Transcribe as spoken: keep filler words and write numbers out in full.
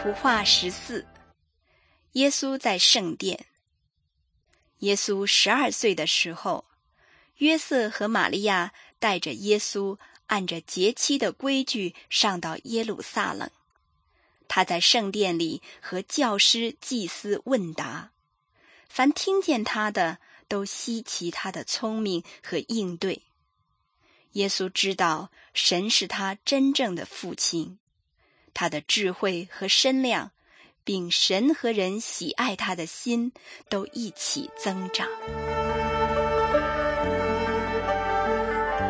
图画十四，耶稣在圣殿。耶稣十二岁的时候，约瑟和玛利亚带着耶稣按着节期的规矩上到耶路撒冷。他在圣殿里和教师祭司问答，凡听见他的都稀奇他的聪明和应对。耶稣知道神是他真正的父亲，他的智慧和身量，并神和人喜爱他的心都一起增长。